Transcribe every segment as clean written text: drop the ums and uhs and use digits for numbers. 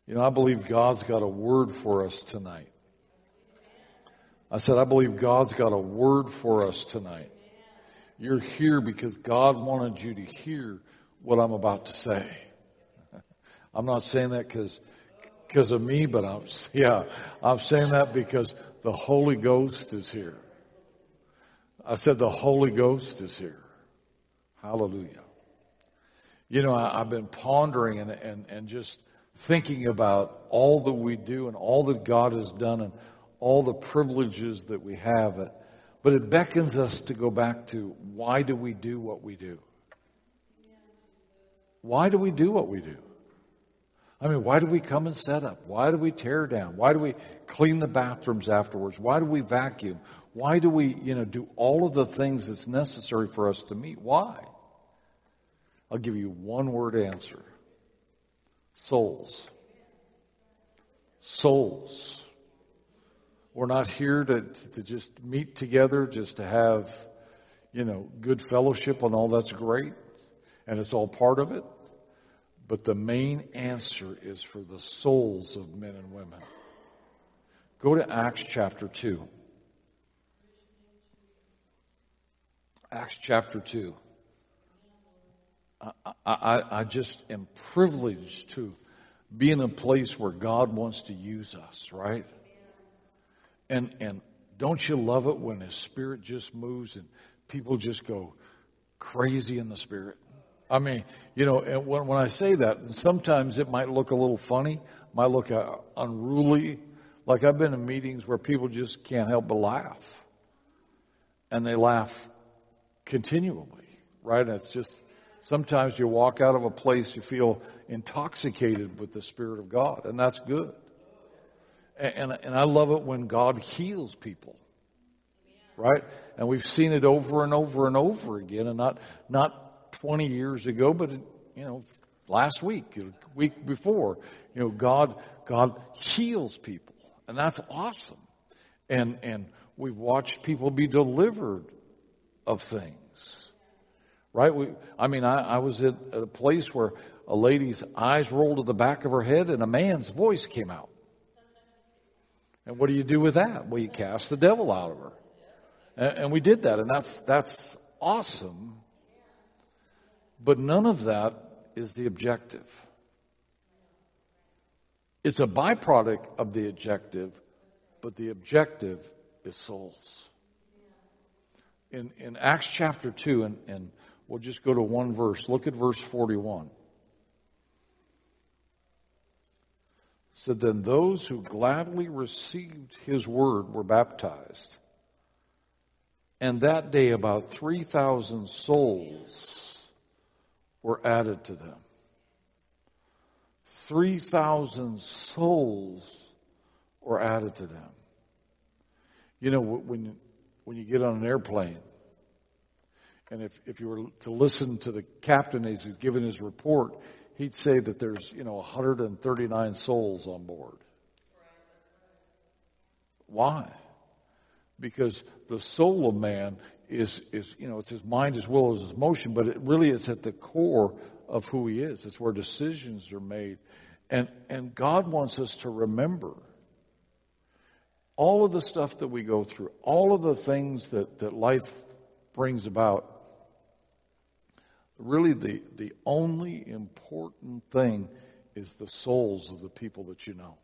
I believe God's got a word for us tonight. I said, I believe God's got a word for us tonight. You're here because God wanted you to hear what I'm about to say. I'm not saying that because of me, but I'm saying that because the Holy Ghost is here. I said the Holy Ghost is here. Hallelujah. I've been pondering and just thinking about all that we do and all that God has done and all the privileges that we have. But it beckons us to go back to, why do we do what we do? Why do we do what we do? I mean, why do we come and set up? Why do we tear down? Why do we clean the bathrooms afterwards? Why do we vacuum? Why do we, do all of the things that's necessary for us to meet? Why? I'll give you one word answer. Souls. Souls. We're not here to just meet together, just to have, good fellowship and all that's great. And it's all part of it. But the main answer is for the souls of men and women. Go to Acts chapter 2. Acts chapter 2. I just am privileged to be in a place where God wants to use us, right? And don't you love it when His Spirit just moves and people just go crazy in the Spirit? I mean, and when I say that, sometimes it might look a little funny, might look unruly. Like I've been in meetings where people just can't help but laugh. And they laugh continually, right? And it's just, sometimes you walk out of a place, you feel intoxicated with the Spirit of God, and that's good. And I love it when God heals people, right? And we've seen it over and over and over again, and not 20 years ago, but last week, the week before, God heals people, and that's awesome. And we've watched people be delivered of things, right? I was at a place where a lady's eyes rolled to the back of her head, and a man's voice came out. And what do you do with that? Well, you cast the devil out of her, and we did that, and that's awesome. But none of that is the objective. It's a byproduct of the objective, but the objective is souls. In Acts chapter 2, and we'll just go to one verse. Look at verse 41. It said, then those who gladly received His word were baptized. And that day about 3,000 souls were added to them. 3,000 souls were added to them. When you get on an airplane, and if you were to listen to the captain as he's giving his report, he'd say that there's 139 souls on board. Why? Because the soul of man is it's his mind as well as his motion, but it's at the core of who he is. It's where decisions are made. And God wants us to remember all of the stuff that we go through, all of the things that life brings about. Really, the only important thing is the souls of the people that you know.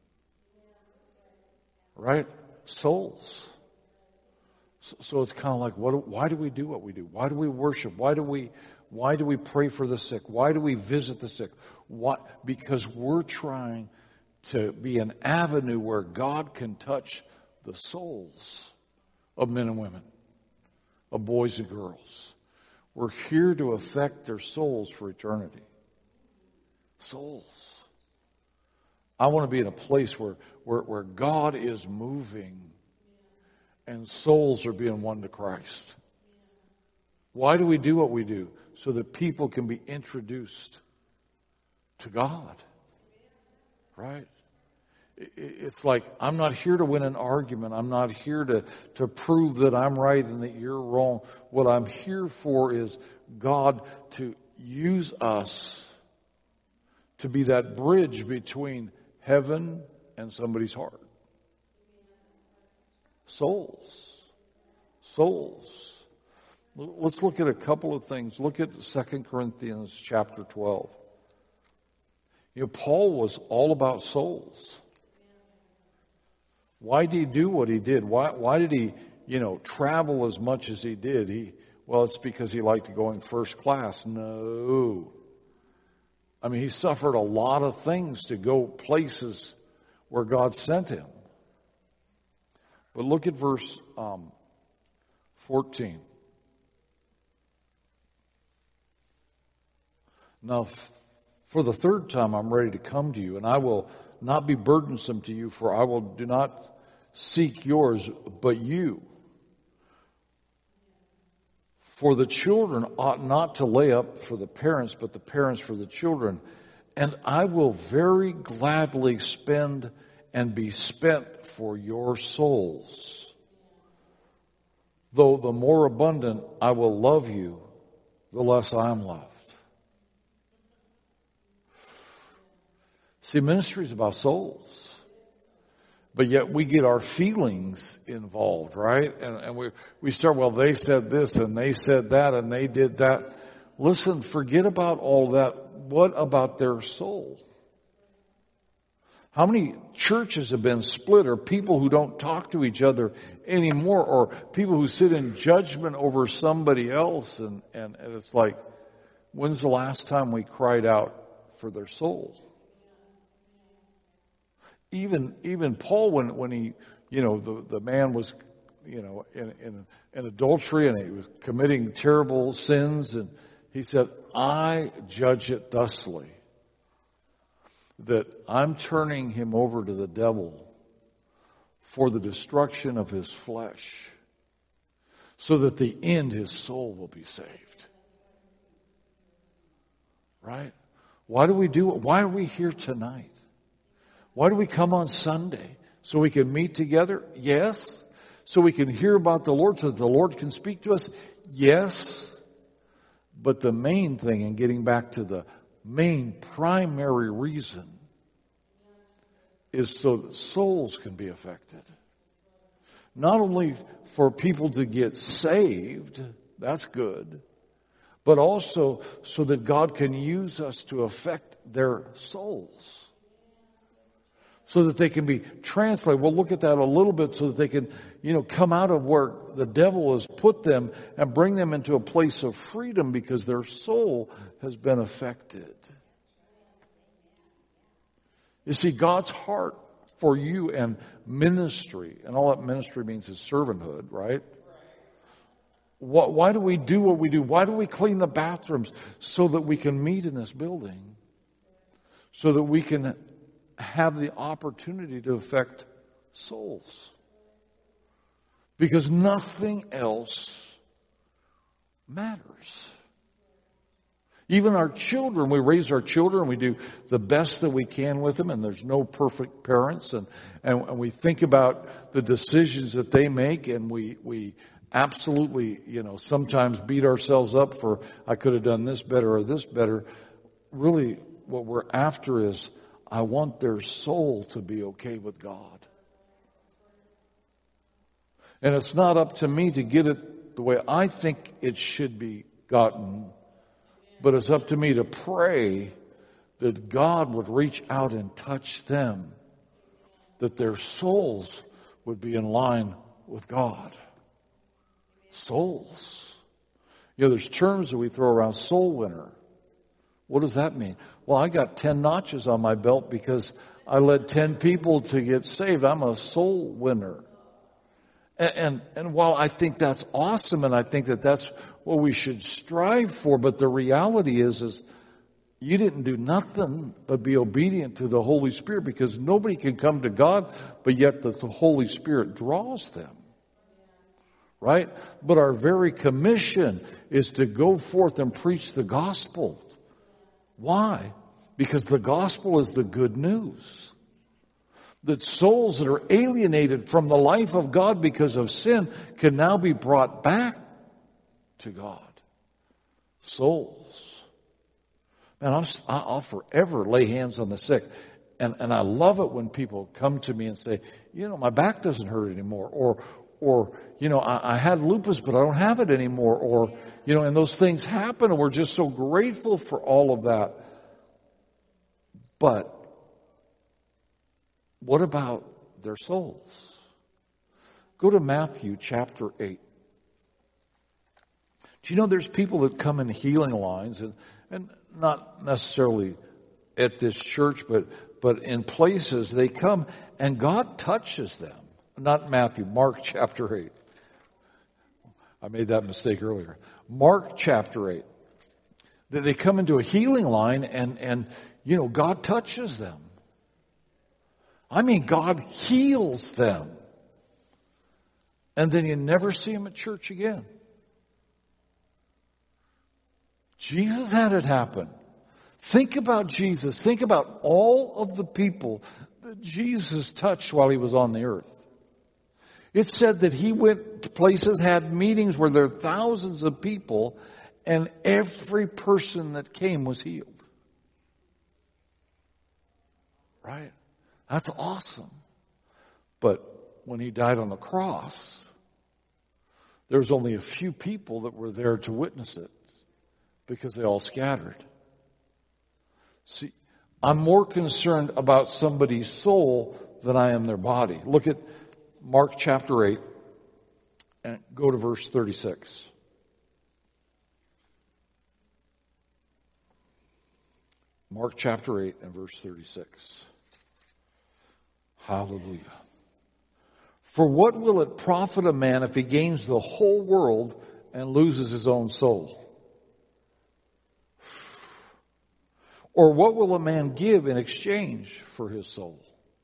Right? Souls. So it's kind of like, why do we do what we do? Why do we worship? Why do we pray for the sick? Why do we visit the sick? Because we're trying to be an avenue where God can touch the souls of men and women, of boys and girls. We're here to affect their souls for eternity. Souls. I want to be in a place where God is moving and souls are being won to Christ. Why do we do what we do? So that people can be introduced to God. Right? It's like, I'm not here to win an argument. I'm not here to prove that I'm right and that you're wrong. What I'm here for is God to use us to be that bridge between heaven and somebody's heart. Souls. Souls. Let's look at a couple of things. Look at 2 Corinthians chapter 12. Paul was all about souls. Why did he do what he did? Why did he, travel as much as he did? Well, it's because he liked going first class. No. I mean, he suffered a lot of things to go places where God sent him. But look at verse 14. Now, for the third time I'm ready to come to you, and I will not be burdensome to you, for I do not seek yours, but you. For the children ought not to lay up for the parents, but the parents for the children. And I will very gladly spend and be spent for your souls. Though the more abundant I will love you, the less I am loved. See, ministry is about souls. But yet we get our feelings involved, right? And we start, well, they said this and they said that and they did that. Listen, forget about all that. What about their soul? How many churches have been split, or people who don't talk to each other anymore, or people who sit in judgment over somebody else? And it's like, when's the last time we cried out for their soul? Even Paul, when he, the man was, in adultery and he was committing terrible sins, and he said, I judge it thusly, that I'm turning him over to the devil for the destruction of his flesh, so that the end his soul will be saved. Right? Why do we do it? Why are we here tonight? Why do we come on Sunday? So we can meet together? Yes. So we can hear about the Lord, so that the Lord can speak to us? Yes. But the main thing, and getting back to the main primary reason, is so that souls can be affected. Not only for people to get saved, that's good, but also so that God can use us to affect their souls. So that they can be translated. We'll look at that a little bit, so that they can, come out of where the devil has put them and bring them into a place of freedom, because their soul has been affected. You see, God's heart for you and ministry, and all that ministry means is servanthood, right? Why do we do what we do? Why do we clean the bathrooms? So that we can meet in this building. So that we can have the opportunity to affect souls. Because nothing else matters. Even our children, we raise our children, we do the best that we can with them, and there's no perfect parents, and we think about the decisions that they make, and we absolutely, sometimes beat ourselves up for, I could have done this better or this better. Really, what we're after is, I want their soul to be okay with God. And it's not up to me to get it the way I think it should be gotten, but it's up to me to pray that God would reach out and touch them, that their souls would be in line with God. Souls. There's terms that we throw around, soul winner. What does that mean? Well, I got 10 notches on my belt because I led 10 people to get saved. I'm a soul winner. And while I think that's awesome, and I think that that's what we should strive for, but the reality is you didn't do nothing but be obedient to the Holy Spirit, because nobody can come to God, but yet the Holy Spirit draws them. Right? But our very commission is to go forth and preach the gospel. Why? Because the gospel is the good news. That souls that are alienated from the life of God because of sin can now be brought back to God. Souls. Man, I'll forever lay hands on the sick. And I love it when people come to me and say, my back doesn't hurt anymore, or I had lupus, but I don't have it anymore, or, and those things happen, and we're just so grateful for all of that. But what about their souls? Go to Matthew chapter 8. Do you know there's people that come in healing lines, and not necessarily at this church, but in places they come and God touches them. Not Matthew, Mark chapter 8. I made that mistake earlier. Mark chapter 8. They come into a healing line and God touches them. I mean, God heals them. And then you never see them at church again. Jesus had it happen. Think about Jesus. Think about all of the people that Jesus touched while he was on the earth. It said that he went to places, had meetings where there were thousands of people, and every person that came was healed. Right? That's awesome. But when he died on the cross, there was only a few people that were there to witness it because they all scattered. See, I'm more concerned about somebody's soul than I am their body. Look at Mark chapter 8 and go to verse 36. Mark chapter 8 and verse 36. Hallelujah. For what will it profit a man if he gains the whole world and loses his own soul? Or what will a man give in exchange for his soul?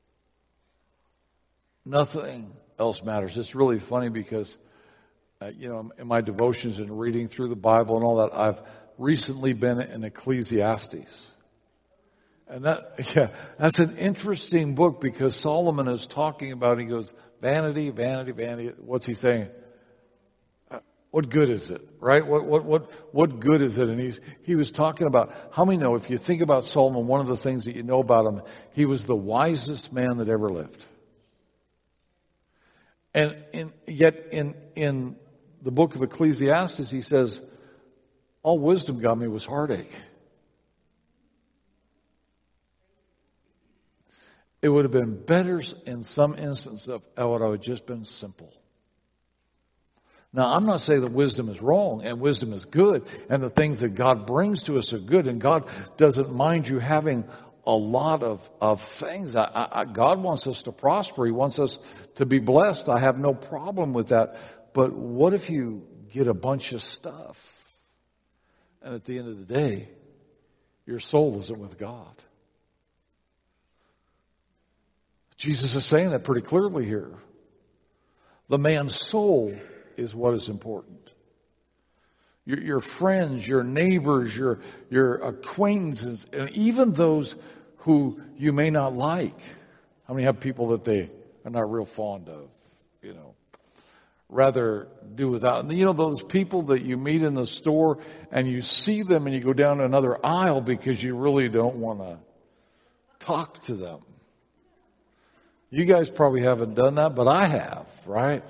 Nothing else matters. It's really funny because, in my devotions and reading through the Bible and all that, I've recently been in Ecclesiastes. And that's an interesting book because Solomon is talking about, he goes, vanity, vanity, vanity. What's he saying? What good is it, right? What good is it? And he was talking about, how many know, if you think about Solomon, one of the things that you know about him, he was the wisest man that ever lived. And yet in the book of Ecclesiastes, he says, all wisdom got me was heartache. It would have been better in some instance if it would have just been simple. Now, I'm not saying that wisdom is wrong and wisdom is good and the things that God brings to us are good and God doesn't mind you having a lot of things. God wants us to prosper. He wants us to be blessed. I have no problem with that. But what if you get a bunch of stuff and at the end of the day, your soul isn't with God? Jesus is saying that pretty clearly here. The man's soul is what is important. Your friends, your neighbors, your acquaintances, and even those who you may not like. How many have people that they are not real fond of, rather do without? Those people that you meet in the store and you see them and you go down another aisle because you really don't want to talk to them. You guys probably haven't done that, but I have, right?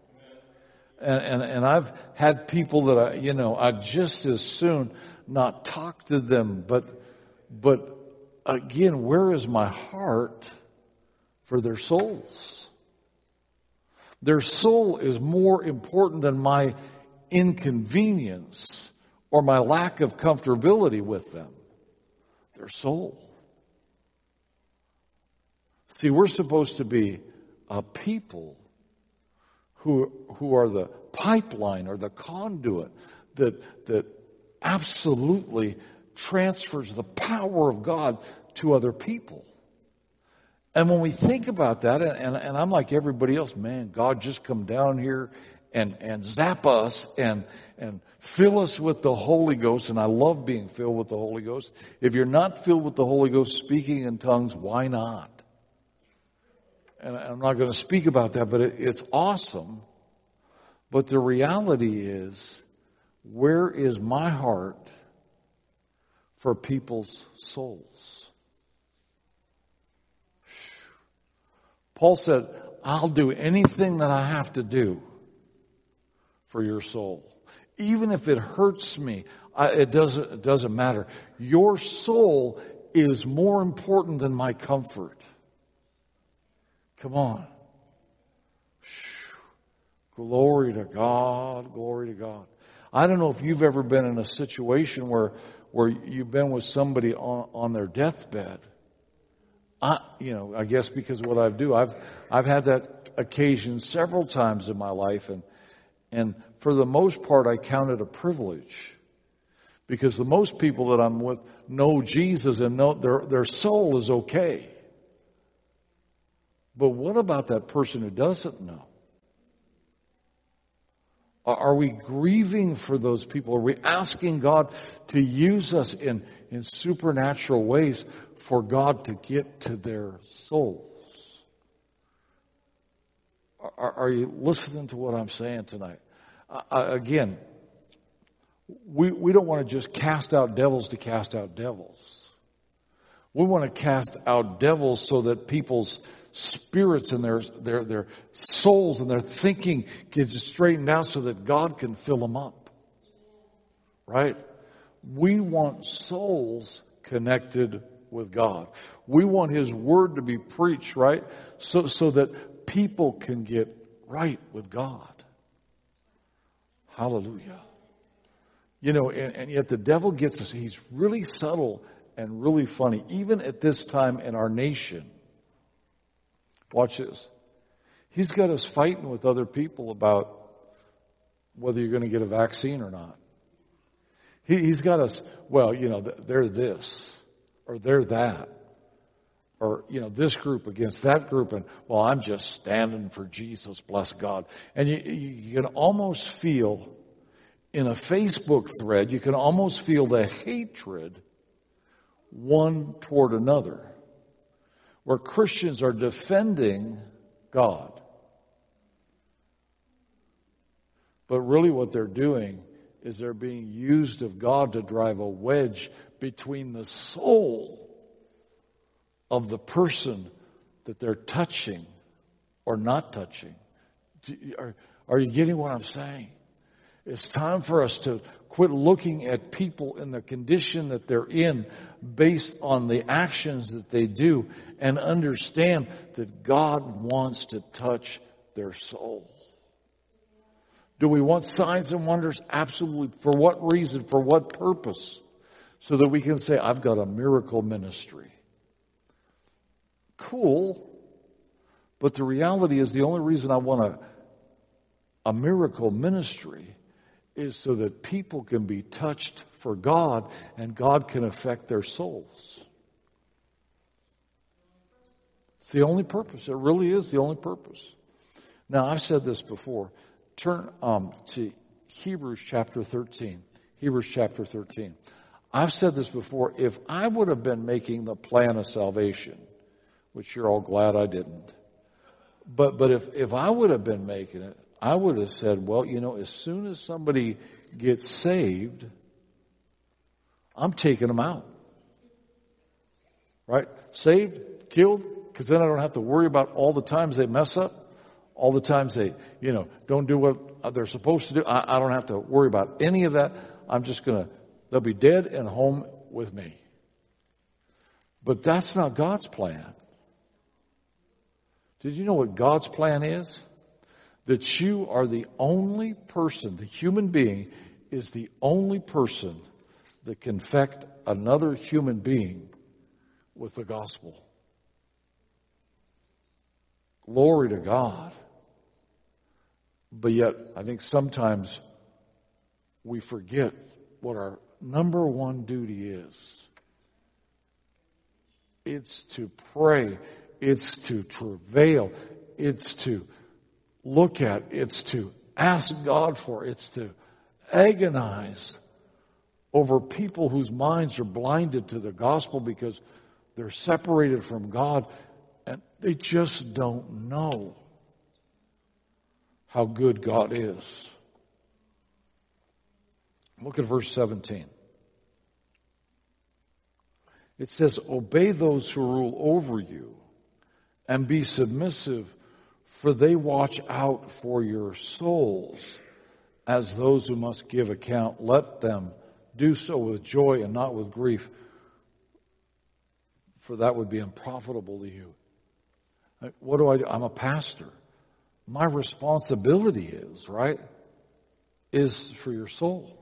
And I've had people that I'd just as soon not talk to them. But again, where is my heart for their souls? Their soul is more important than my inconvenience or my lack of comfortability with them. Their soul. See, we're supposed to be a people who are the pipeline or the conduit that absolutely transfers the power of God to other people. And when we think about that, and I'm like everybody else, man, God just come down here and zap us and fill us with the Holy Ghost. And I love being filled with the Holy Ghost. If you're not filled with the Holy Ghost speaking in tongues, why not? And I'm not going to speak about that, but it's awesome. But the reality is, where is my heart for people's souls? Paul said, I'll do anything that I have to do for your soul. Even if it hurts me, it doesn't matter. Your soul is more important than my comfort. Come on. Glory to God. Glory to God. I don't know if you've ever been in a situation where you've been with somebody on their deathbed. I guess because of what I do, I've had that occasion several times in my life, and for the most part, I count it a privilege, because the most people that I'm with know Jesus and know their soul is okay. But what about that person who doesn't know? Are we grieving for those people? Are we asking God to use us in supernatural ways for God to get to their souls? Are you listening to what I'm saying tonight? Again, we don't want to just cast out devils to cast out devils. We want to cast out devils so that people's spirits and their souls and their thinking gets straightened out so that God can fill them up. Right? We want souls connected with God. We want His Word to be preached, right? So that people can get right with God. Hallelujah. And yet the devil gets us. He's really subtle and really funny, even at this time in our nation. Watch this. He's got us fighting with other people about whether you're going to get a vaccine or not. He's got us, they're this, or they're that, or, this group against that group, and, I'm just standing for Jesus, bless God. And you can almost feel, in a Facebook thread, you can almost feel the hatred one toward another, where Christians are defending God. But really what they're doing is they're being used of God to drive a wedge between the soul of the person that they're touching or not touching. Are you getting what I'm saying? It's time for us to quit looking at people in the condition that they're in based on the actions that they do and understand that God wants to touch their soul. Do we want signs and wonders? Absolutely. For what reason? For what purpose? So that we can say, I've got a miracle ministry. Cool. But the reality is the only reason I want a miracle ministry is so that people can be touched for God and God can affect their souls. It's the only purpose. It really is the only purpose. Now, I've said this before. Turn to Hebrews chapter 13. Hebrews chapter 13. I've said this before. If I would have been making the plan of salvation, which you're all glad I didn't, but if I would have been making it, I would have said, as soon as somebody gets saved, I'm taking them out. Right? Saved, killed, because then I don't have to worry about all the times they mess up, all the times they, don't do what they're supposed to do. I don't have to worry about any of that. I'm just they'll be dead and home with me. But that's not God's plan. Did you know what God's plan is? That you are the only person, the human being is the only person that can affect another human being with the gospel. Glory to God. But yet, I think sometimes we forget what our number one duty is. It's to pray. It's to travail. It's to look at. It's to ask God for. It's to agonize over people whose minds are blinded to the gospel because they're separated from God and they just don't know how good God is. Look at verse 17. It says, obey those who rule over you and be submissive, for they watch out for your souls as those who must give account. Let them do so with joy and not with grief, for that would be unprofitable to you. What do I do? I'm a pastor. My responsibility is for your soul.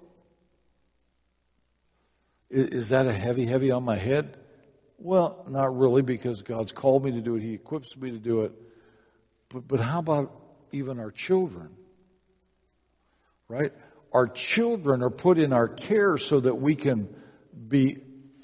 Is that a heavy on my head? Well, not really, because God's called me to do it. He equips me to do it. But how about even our children? Right? Our children are put in our care so that we can be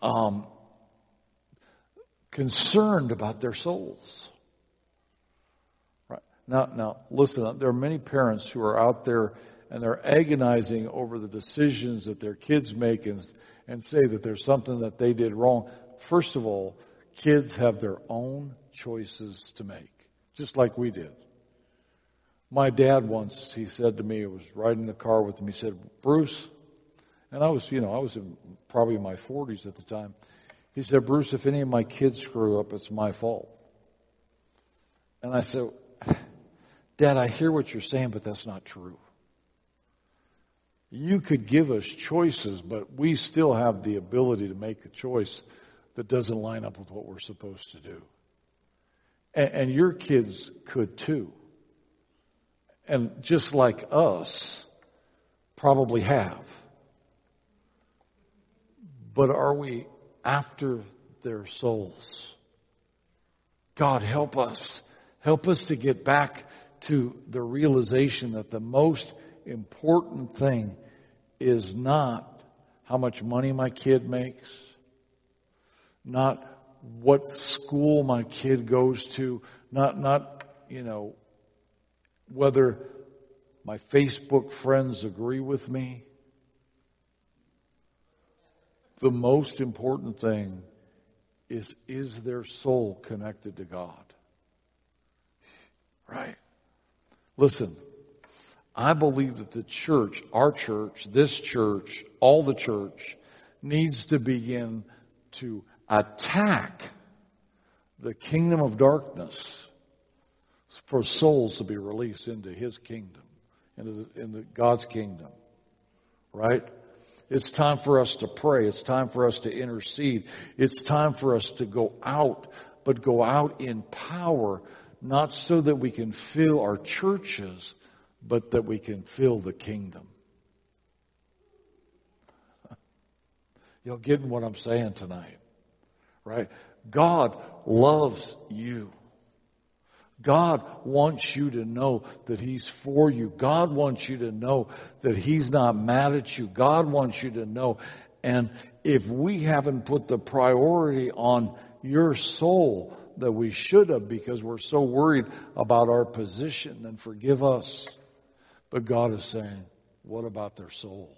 concerned about their souls. Right? Now, listen, there are many parents who are out there and they're agonizing over the decisions that their kids make and say that there's something that they did wrong. First of all, kids have their own choices to make, just like we did. My dad once, he said to me, I was riding in the car with him, he said, Bruce, and I was probably in my 40s at the time. He said, Bruce, if any of my kids screw up, it's my fault. And I said, Dad, I hear what you're saying, but that's not true. You could give us choices, but we still have the ability to make a choice that doesn't line up with what we're supposed to do. And your kids could too. And just like us, probably have. But are we after their souls? God, help us. Help us to get back to the realization that the most important thing is not how much money my kid makes, not what school my kid goes to, not whether my Facebook friends agree with me. The most important thing is their soul connected to God? Right? Listen, I believe that the church, our church, this church, all the church, needs to begin to attack the kingdom of darkness for souls to be released into His kingdom, into God's kingdom. Right? It's time for us to pray. It's time for us to intercede. It's time for us to go out, but go out in power, not so that we can fill our churches, but that we can fill the kingdom. Y'all getting what I'm saying tonight? Right? God loves you. God wants you to know that He's for you. God wants you to know that He's not mad at you. God wants you to know. And if we haven't put the priority on your soul that we should have because we're so worried about our position, then forgive us. But God is saying, what about their soul?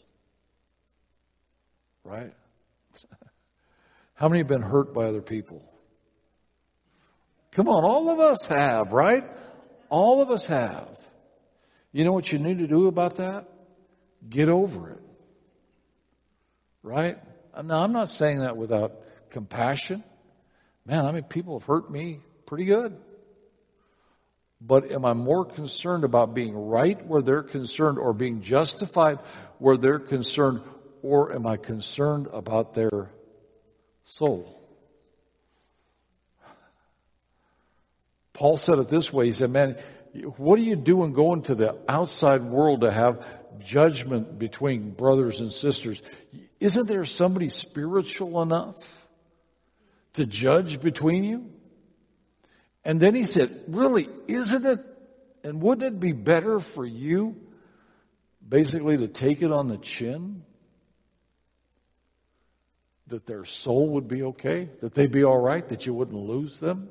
Right? How many have been hurt by other people? Come on, all of us have, right? All of us have. You know what you need to do about that? Get over it. Right? Now, I'm not saying that without compassion. Man, people have hurt me pretty good. But am I more concerned about being right where they're concerned or being justified where they're concerned, or am I concerned about their soul? Paul said it this way. He said, man, what are you doing going to the outside world to have judgment between brothers and sisters? Isn't there somebody spiritual enough to judge between you? And then he said, really, isn't it, and wouldn't it be better for you basically to take it on the chin? That their soul would be okay? That they'd be all right? That you wouldn't lose them?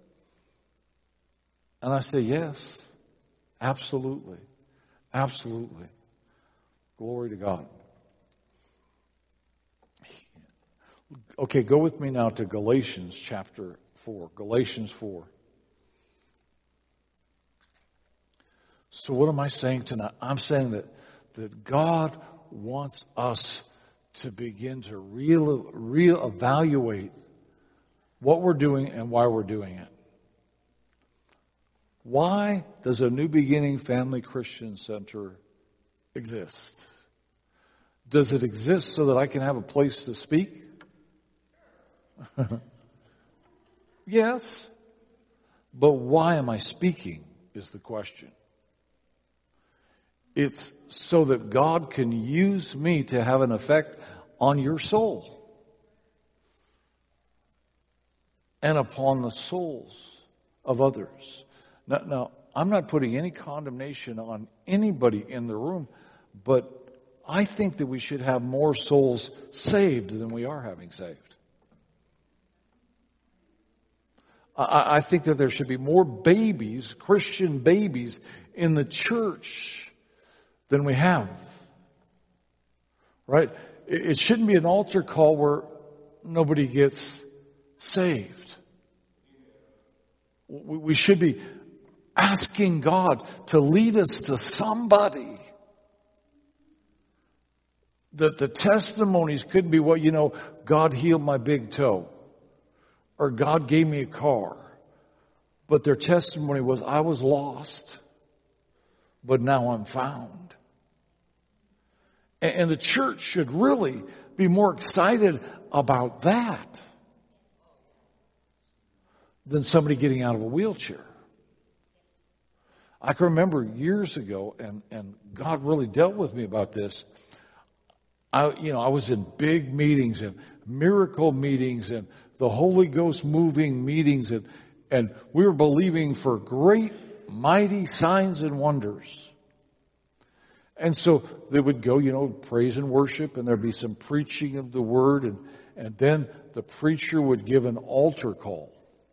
And I say, yes, absolutely. Absolutely. Glory to God. Okay, go with me now to Galatians chapter 4. Galatians 4. So what am I saying tonight? I'm saying that God wants us to begin to reevaluate what we're doing and why we're doing it. Why does a New Beginning Family Christian Center exist? Does it exist so that I can have a place to speak? Yes. But why am I speaking is the question. It's so that God can use me to have an effect on your soul and upon the souls of others. Now, I'm not putting any condemnation on anybody in the room, but I think that we should have more souls saved than we are having saved. I think that there should be more babies, Christian babies, in the church than we have. Right? It shouldn't be an altar call where nobody gets saved. We should be asking God to lead us to somebody. That the testimonies could be, well, God healed my big toe. Or God gave me a car. But their testimony was, I was lost, but now I'm found. And the church should really be more excited about that than somebody getting out of a wheelchair. I can remember years ago, and God really dealt with me about this. I was in big meetings and miracle meetings and the Holy Ghost moving meetings, and we were believing for great, mighty signs and wonders. And so they would go, praise and worship, and there'd be some preaching of the word, and then the preacher would give an altar call.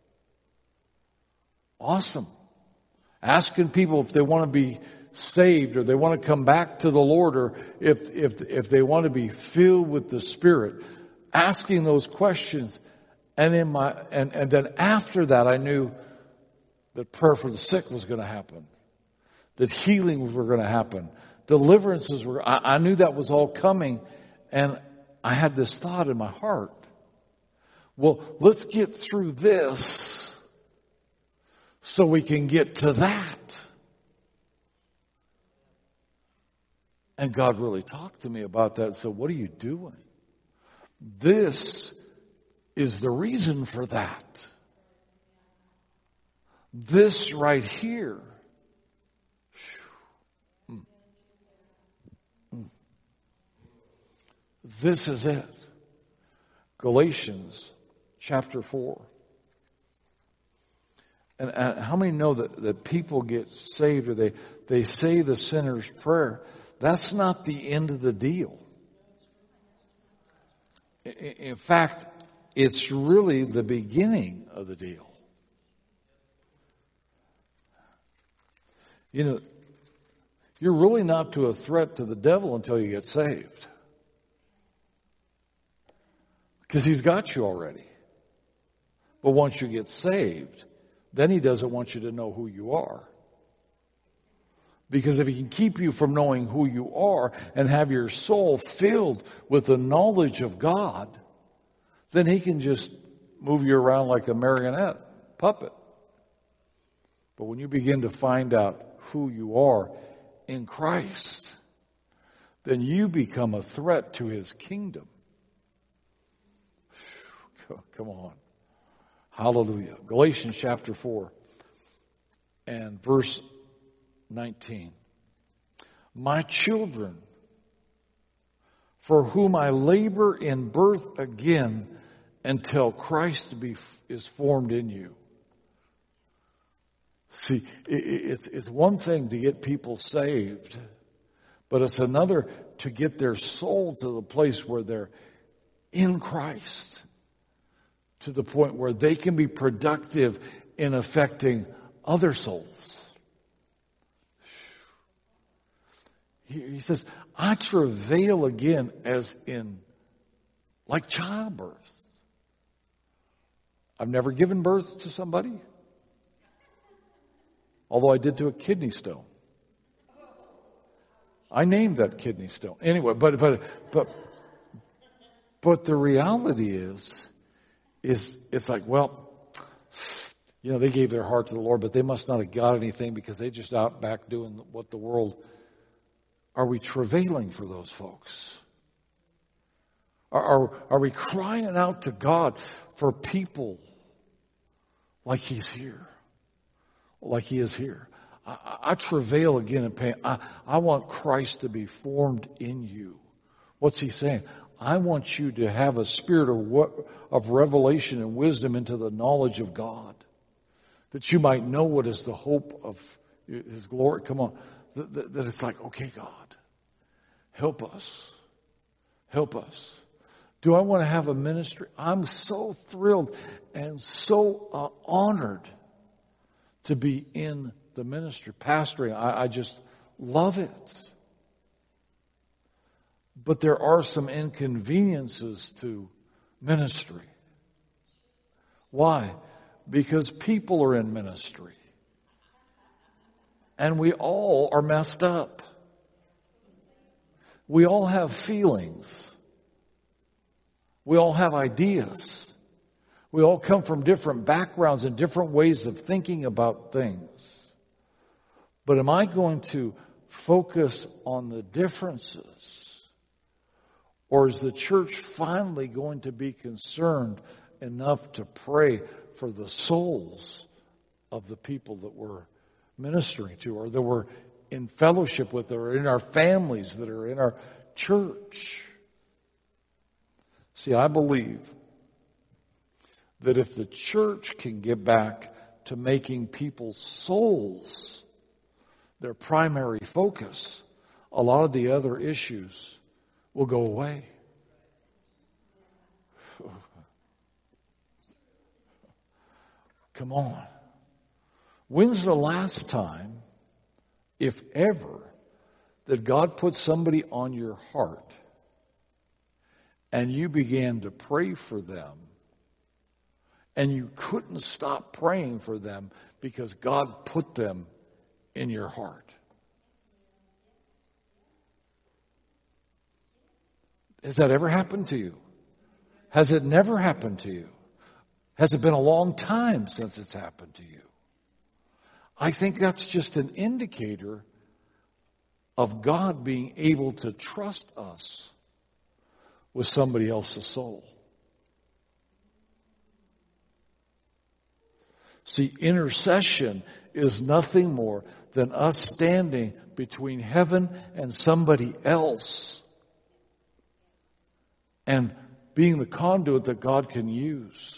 Awesome. Asking people if they want to be saved, or they want to come back to the Lord, or if they want to be filled with the Spirit. Asking those questions. And then after that, I knew that prayer for the sick was going to happen, that healings were going to happen, deliverances were. I knew that was all coming, and I had this thought in my heart. Well, let's get through this so we can get to that. And God really talked to me about that. So, what are you doing? This is the reason for that. This right here. This is it. Galatians chapter 4. And how many know that people get saved, or they say the sinner's prayer? That's not the end of the deal. In fact, it's really the beginning of the deal. You're really not to a threat to the devil until you get saved. Because he's got you already. But once you get saved, then he doesn't want you to know who you are. Because if he can keep you from knowing who you are and have your soul filled with the knowledge of God, then he can just move you around like a marionette puppet. But when you begin to find out who you are in Christ, then you become a threat to his kingdom. Come on. Hallelujah. Galatians chapter 4 and verse 19. My children, for whom I labor in birth again until Christ is formed in you. See, it's one thing to get people saved, but it's another to get their soul to the place where they're in Christ, to the point where they can be productive in affecting other souls. He says, I travail again as in, like childbirth. I've never given birth to somebody, although I did to a kidney stone. I named that kidney stone. Anyway, but the reality is it's like, well, they gave their heart to the Lord, but they must not have got anything because they just out back doing what the world. Are we travailing for those folks? Are we crying out to God for people like He's here? Like He is here. I travail again in pain. I want Christ to be formed in you. What's He saying? I want you to have a spirit of revelation and wisdom into the knowledge of God, that you might know what is the hope of His glory. Come on. That it's like, okay, God, help us. Help us. Do I want to have a ministry? I'm so thrilled and so honored to be in the ministry, pastoring. I just love it. But there are some inconveniences to ministry. Why? Because people are in ministry. And we all are messed up. We all have feelings. We all have ideas. We all come from different backgrounds and different ways of thinking about things. But am I going to focus on the differences? Or is the church finally going to be concerned enough to pray for the souls of the people that we're ministering to, or that we're in fellowship with, or in our families, that are in our church? See, I believe that if the church can get back to making people's souls their primary focus, a lot of the other issues will go away. Come on. When's the last time, if ever, that God put somebody on your heart and you began to pray for them and you couldn't stop praying for them because God put them in your heart? Has that ever happened to you? Has it never happened to you? Has it been a long time since it's happened to you? I think that's just an indicator of God being able to trust us with somebody else's soul. See, intercession is nothing more than us standing between heaven and somebody else, and being the conduit that God can use.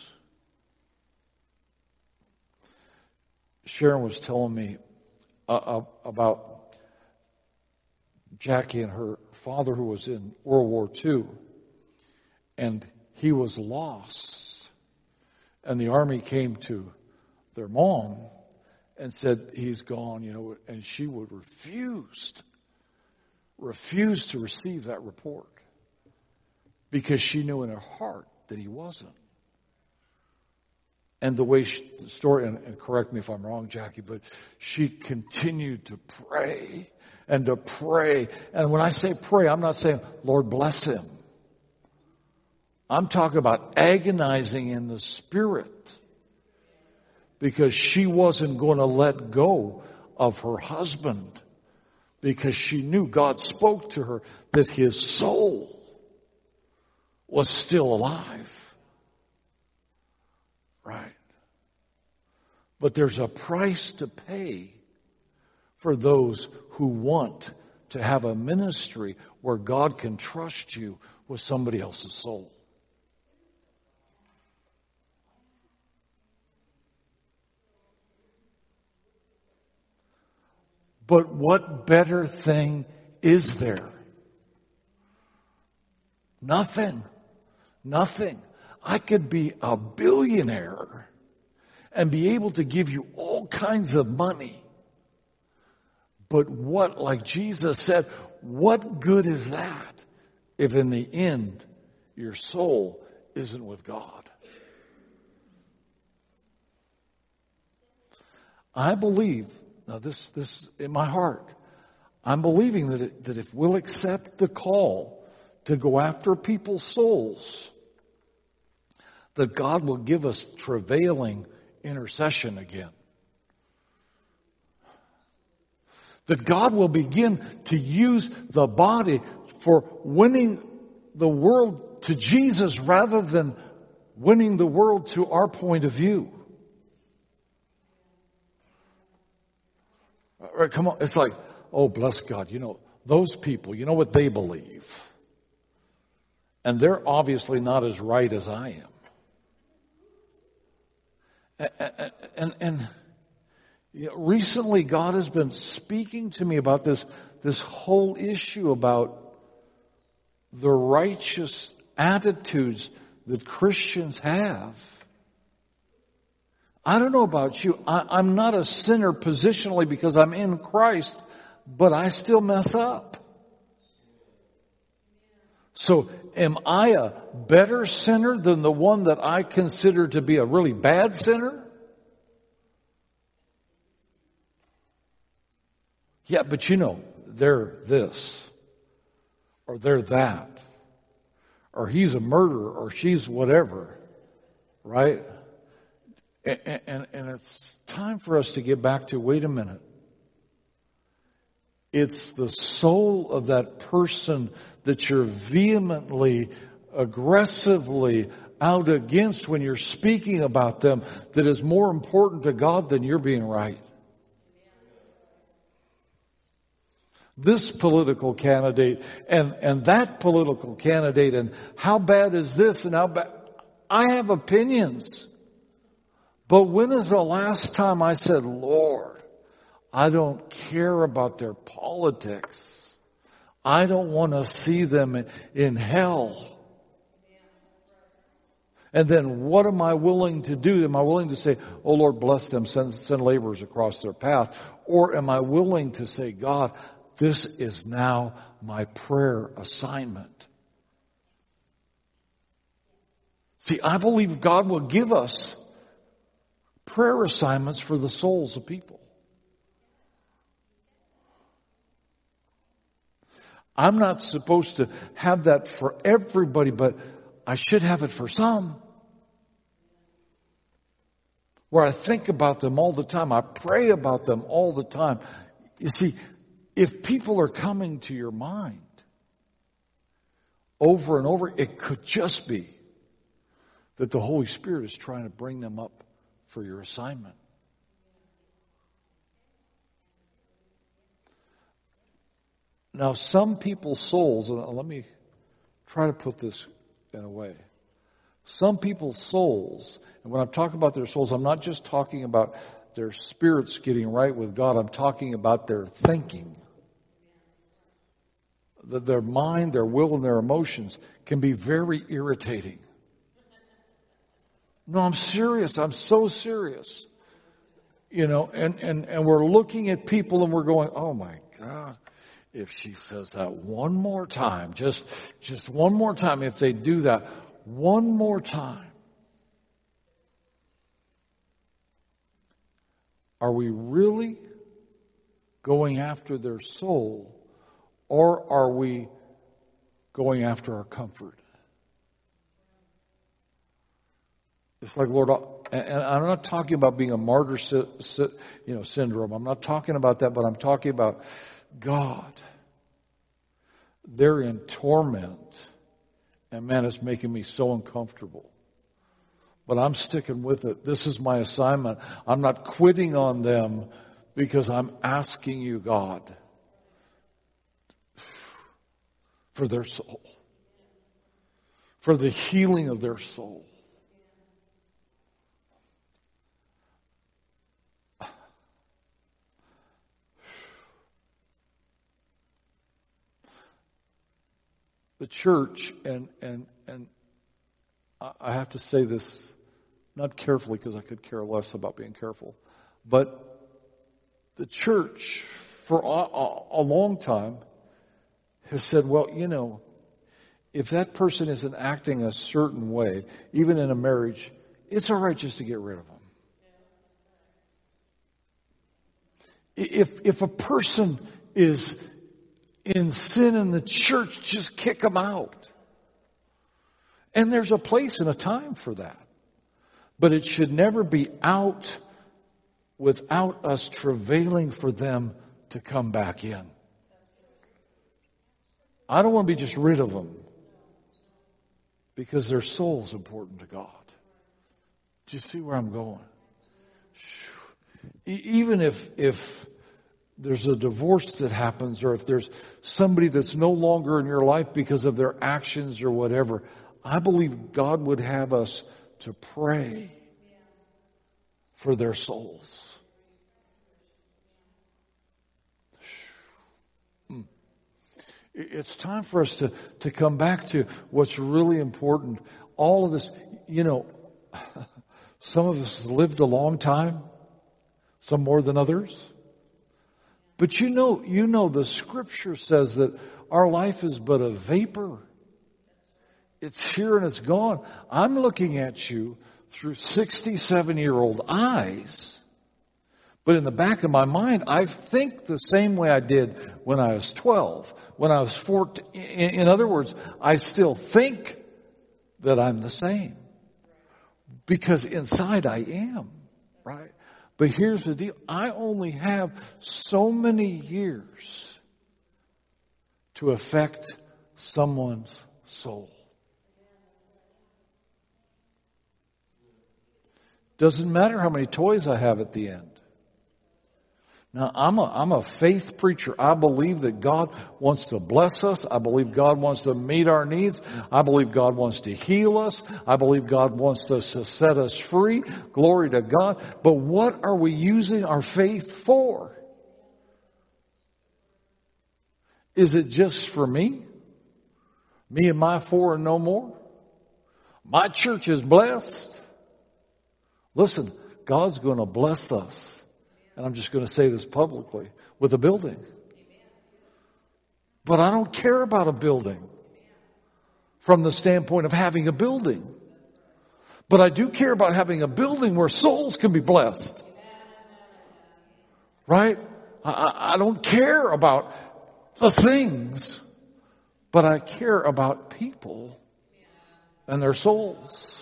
Sharon was telling me about Jackie and her father, who was in World War II, and he was lost. And the army came to their mom and said, he's gone, and she would refuse to receive that report, because she knew in her heart that he wasn't. And the way the story, and correct me if I'm wrong, Jackie, but she continued to pray and to pray. And when I say pray, I'm not saying, Lord, bless him. I'm talking about agonizing in the spirit, because she wasn't going to let go of her husband, because she knew God spoke to her that his soul was still alive. Right. But there's a price to pay for those who want to have a ministry where God can trust you with somebody else's soul. But what better thing is there? Nothing. Nothing. I could be a billionaire and be able to give you all kinds of money. But what, like Jesus said, what good is that if in the end your soul isn't with God? I believe, now this in my heart, I'm believing that if we'll accept the call to go after people's souls, that God will give us travailing intercession again. That God will begin to use the body for winning the world to Jesus rather than winning the world to our point of view. All right, come on. It's like, oh, bless God. Those people, you know what they believe. And they're obviously not as right as I am. And recently God has been speaking to me about this whole issue about the righteous attitudes that Christians have. I don't know about you. I'm not a sinner positionally because I'm in Christ, but I still mess up. So am I a better sinner than the one that I consider to be a really bad sinner? Yeah, but they're this, or they're that, or he's a murderer, or she's whatever, right? And it's time for us to get back to, wait a minute. It's the soul of that person that you're vehemently, aggressively out against when you're speaking about them that is more important to God than you're being right. This political candidate and that political candidate, and how bad is this and how bad. I have opinions. But when is the last time I said, Lord, I don't care about their politics. I don't want to see them in hell. And then what am I willing to do? Am I willing to say, oh Lord, bless them, send laborers across their path? Or am I willing to say, God, this is now my prayer assignment? See, I believe God will give us prayer assignments for the souls of people. I'm not supposed to have that for everybody, but I should have it for some. Where I think about them all the time. I pray about them all the time. You see, if people are coming to your mind over and over, it could just be that the Holy Spirit is trying to bring them up for your assignment. Now, some people's souls, and let me try to put this in a way. Some people's souls, and when I'm talking about their souls, I'm not just talking about their spirits getting right with God. I'm talking about their thinking. That their mind, their will, and their emotions can be very irritating. No, I'm serious. I'm so serious. And we're looking at people and we're going, oh my God, if she says that one more time, just one more time, if they do that one more time, are we really going after their soul, or are we going after our comfort? It's like, Lord, and I'm not talking about being a martyr, syndrome. I'm not talking about that, but I'm talking about God. They're in torment, and man, it's making me so uncomfortable. But I'm sticking with it. This is my assignment. I'm not quitting on them because I'm asking you, God, for their soul, for the healing of their soul. The church, and I have to say this not carefully because I could care less about being careful, but the church for a long time has said, well, if that person isn't acting a certain way, even in a marriage, it's all right just to get rid of them. If a person is in sin in the church, just kick them out. And there's a place and a time for that. But it should never be out without us travailing for them to come back in. I don't want to be just rid of them because their soul's important to God. Do you see where I'm going? Even if there's a divorce that happens, or if there's somebody that's no longer in your life because of their actions or whatever, I believe God would have us to pray for their souls. It's time for us to come back to what's really important. All of this, some of us lived a long time, some more than others. But you know the scripture says that our life is but a vapor. It's here and it's gone. I'm looking at you through 67-year-old eyes. But in the back of my mind, I think the same way I did when I was 12, when I was 14. In other words, I still think that I'm the same. Because inside I am, right? But here's the deal. I only have so many years to affect someone's soul. Doesn't matter how many toys I have at the end. Now, I'm a faith preacher. I believe that God wants to bless us. I believe God wants to meet our needs. I believe God wants to heal us. I believe God wants us to set us free. Glory to God. But what are we using our faith for? Is it just for me? Me and my four and no more? My church is blessed. Listen, God's going to bless us. And I'm just going to say this publicly, with a building. But I don't care about a building from the standpoint of having a building. But I do care about having a building where souls can be blessed. Right? I don't care about the things, but I care about people and their souls.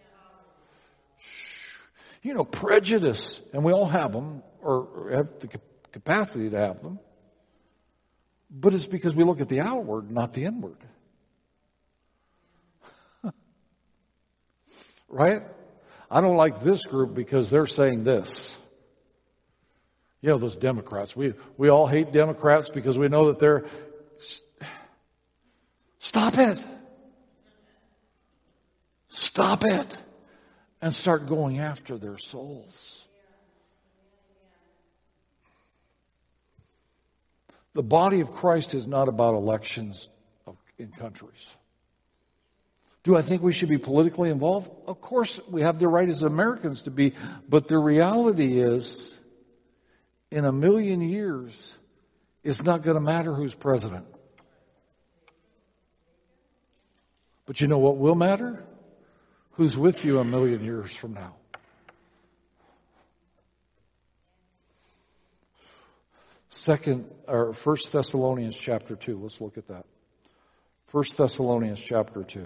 Prejudice, and we all have them, or have the capacity to have them. But it's because we look at the outward, not the inward. Right? I don't like this group because they're saying this. Those Democrats. We all hate Democrats because we know that they're... Stop it! Stop it! And start going after their souls. The body of Christ is not about elections in countries. Do I think we should be politically involved? Of course, we have the right as Americans to be. But the reality is, in 1,000,000 years, it's not going to matter who's president. But you know what will matter? Who's with you 1,000,000 years from now? First Thessalonians chapter 2. Let's look at that. 1 Thessalonians chapter 2.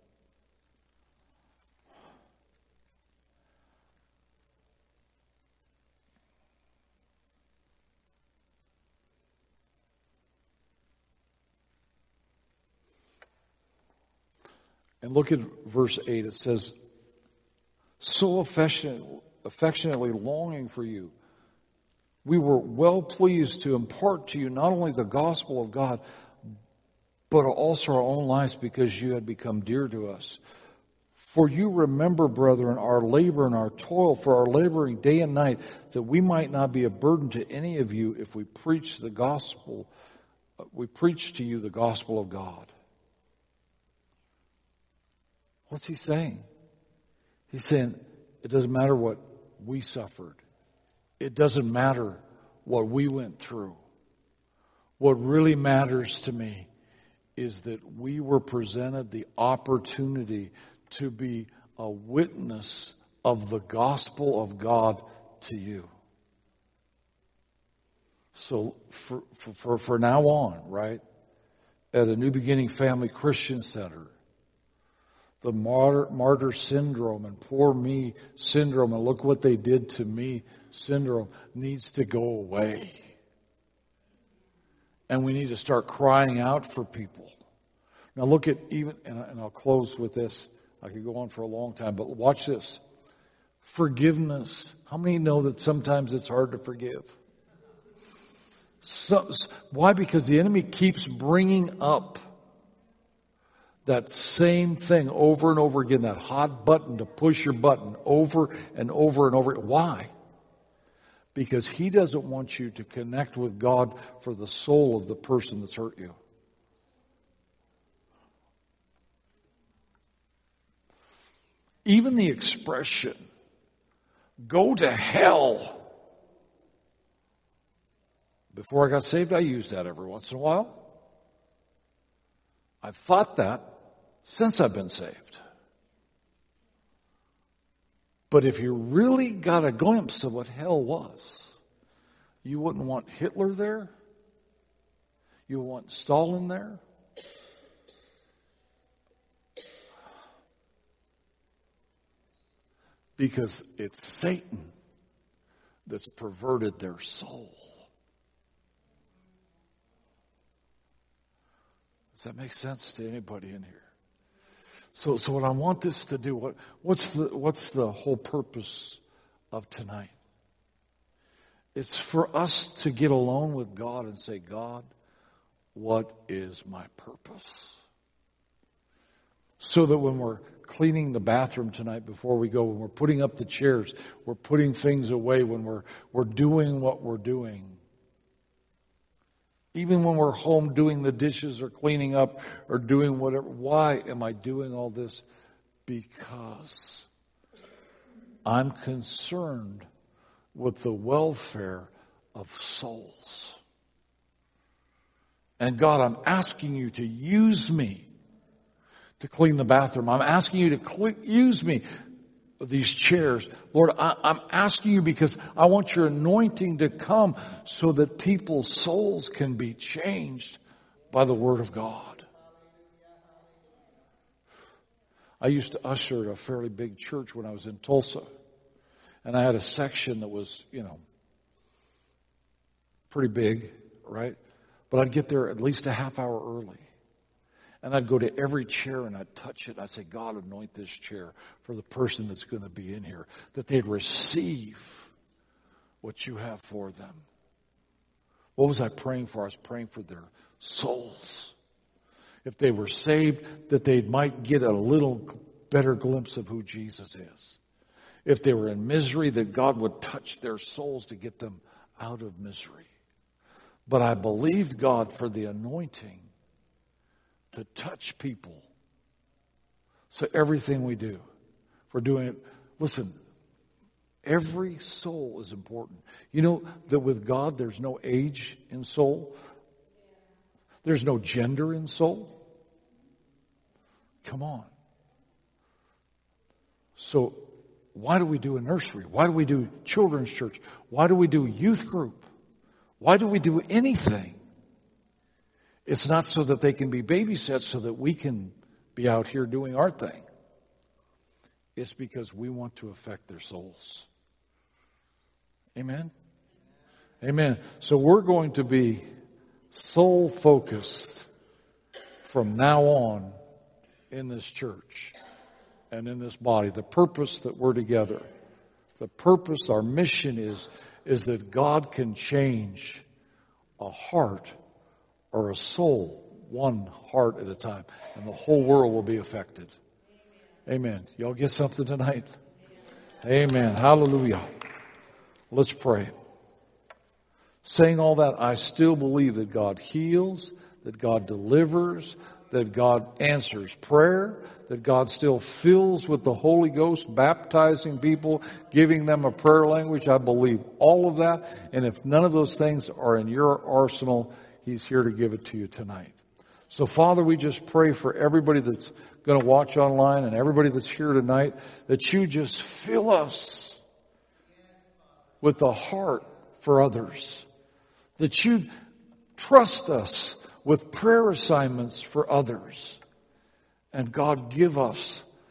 And look at verse 8. It says, so affectionately longing for you, we were well pleased to impart to you not only the gospel of God, but also our own lives, because you had become dear to us. For you remember, brethren, our labor and our toil, for our laboring day and night, that we might not be a burden to any of you if we preach the gospel. We preach to you the gospel of God. What's he saying? He's saying it doesn't matter what we suffered. It doesn't matter what we went through. What really matters to me is that we were presented the opportunity to be a witness of the gospel of God to you. So for now on, right, at a New Beginning Family Christian Center, the martyr syndrome and poor me syndrome and look what they did to me syndrome needs to go away. And we need to start crying out for people. Now look at even, and I'll close with this. I could go on for a long time, but watch this. Forgiveness. How many know that sometimes it's hard to forgive? Why? Because the enemy keeps bringing up that same thing over and over again, that hot button to push your button over and over and over. Why? Because he doesn't want you to connect with God for the soul of the person that's hurt you. Even the expression, go to hell. Before I got saved, I used that every once in a while. I've thought that since I've been saved. But if you really got a glimpse of what hell was, you wouldn't want Hitler there. You would want Stalin there. Because it's Satan that's perverted their soul. Does that make sense to anybody in here? So what I want this to do, what's the whole purpose of tonight? It's for us to get alone with God and say, God, what is my purpose? So that when we're cleaning the bathroom tonight before we go, when we're putting up the chairs, we're putting things away, when we're doing what we're doing. Even when we're home doing the dishes or cleaning up or doing whatever. Why am I doing all this? Because I'm concerned with the welfare of souls. And God, I'm asking you to use me to clean the bathroom. I'm asking you to use me with these chairs. Lord, I'm asking you because I want your anointing to come so that people's souls can be changed by the Word of God. I used to usher at a fairly big church when I was in Tulsa. And I had a section that was, pretty big, right? But I'd get there at least a half hour early. And I'd go to every chair and I'd touch it. I'd say, God, anoint this chair for the person that's going to be in here, that they'd receive what you have for them. What was I praying for? I was praying for their souls. If they were saved, that they might get a little better glimpse of who Jesus is. If they were in misery, that God would touch their souls to get them out of misery. But I believed God for the anointing to touch people. So everything we do, if we're doing it, listen, every soul is important. You know that with God there's no age in soul? There's no gender in soul? Come on. So why do we do a nursery? Why do we do children's church? Why do we do youth group? Why do we do anything? It's not so that they can be babysat so that we can be out here doing our thing. It's because we want to affect their souls. Amen? Amen. So we're going to be soul focused from now on in this church and in this body. The purpose that we're together. The purpose, our mission is that God can change a heart or a soul, one heart at a time, and the whole world will be affected. Amen. Y'all get something tonight? Amen. Hallelujah. Let's pray. Saying all that, I still believe that God heals, that God delivers, that God answers prayer, that God still fills with the Holy Ghost, baptizing people, giving them a prayer language. I believe all of that. And if none of those things are in your arsenal, He's here to give it to you tonight. So, Father, we just pray for everybody that's going to watch online and everybody that's here tonight, that you just fill us with the heart for others. That you trust us with prayer assignments for others. And God, give us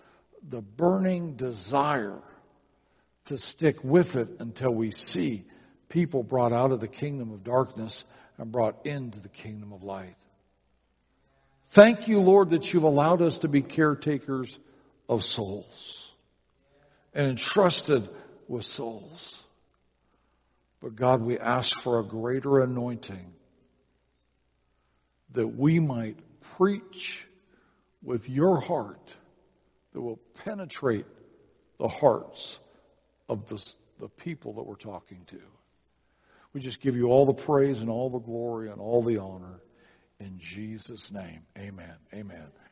the burning desire to stick with it until we see people brought out of the kingdom of darkness and brought into the kingdom of light. Thank you, Lord, that you've allowed us to be caretakers of souls and entrusted with souls. But God, we ask for a greater anointing that we might preach with your heart that will penetrate the hearts of the people that we're talking to. We just give you all the praise and all the glory and all the honor. In Jesus' name, amen. Amen.